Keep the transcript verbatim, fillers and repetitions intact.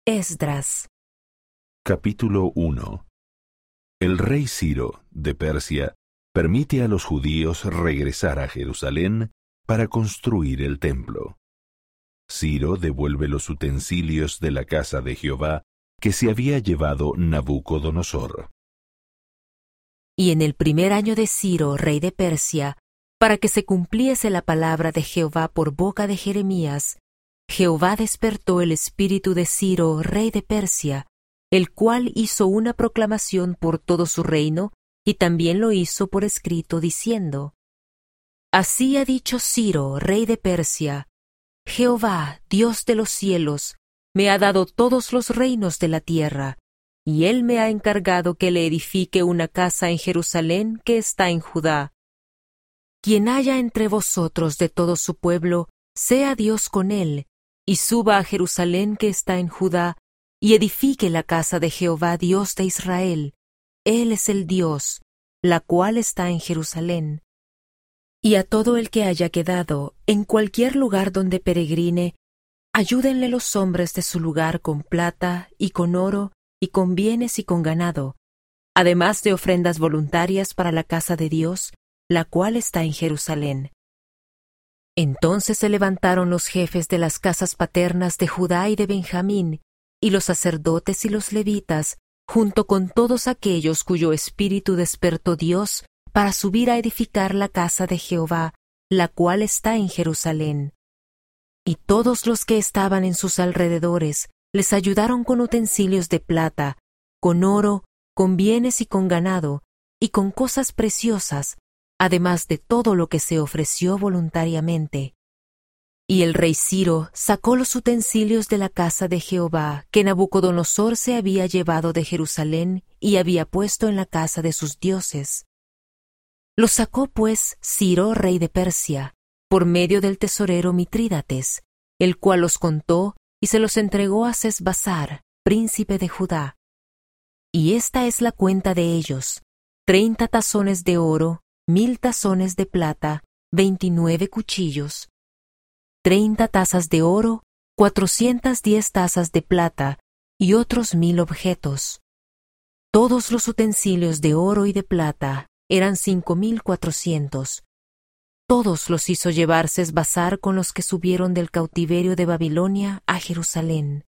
Esdras. Capítulo uno. El rey Ciro, de Persia, permite a los judíos regresar a Jerusalén para construir el templo. Ciro devuelve los utensilios de la casa de Jehová que se había llevado Nabucodonosor. Y en el primer año de Ciro, rey de Persia, para que se cumpliese la palabra de Jehová por boca de Jeremías, Jehová despertó el espíritu de Ciro, rey de Persia, el cual hizo una proclamación por todo su reino, y también lo hizo por escrito, diciendo: Así ha dicho Ciro, rey de Persia: Jehová, Dios de los cielos, me ha dado todos los reinos de la tierra, y él me ha encargado que le edifique una casa en Jerusalén que está en Judá. Quien haya entre vosotros de todo su pueblo, sea Dios con él, y suba a Jerusalén que está en Judá, y edifique la casa de Jehová Dios de Israel. Él es el Dios, la cual está en Jerusalén. Y a todo el que haya quedado en cualquier lugar donde peregrine, ayúdenle los hombres de su lugar con plata y con oro y con bienes y con ganado, además de ofrendas voluntarias para la casa de Dios, la cual está en Jerusalén. Entonces se levantaron los jefes de las casas paternas de Judá y de Benjamín, y los sacerdotes y los levitas, junto con todos aquellos cuyo espíritu despertó Dios, para subir a edificar la casa de Jehová, la cual está en Jerusalén. Y todos los que estaban en sus alrededores les ayudaron con utensilios de plata, con oro, con bienes y con ganado, y con cosas preciosas, además de todo lo que se ofreció voluntariamente. Y el rey Ciro sacó los utensilios de la casa de Jehová que Nabucodonosor se había llevado de Jerusalén y había puesto en la casa de sus dioses. Los sacó pues Ciro, rey de Persia, por medio del tesorero Mitrídates, el cual los contó y se los entregó a Sesbassar, príncipe de Judá. Y esta es la cuenta de ellos: treinta tazones de oro, mil tazones de plata, veintinueve cuchillos, treinta tazas de oro, cuatrocientas diez tazas de plata, y otros mil objetos. Todos los utensilios de oro y de plata eran cinco mil cuatrocientos. Todos los hizo llevar Sesbassar con los que subieron del cautiverio de Babilonia a Jerusalén.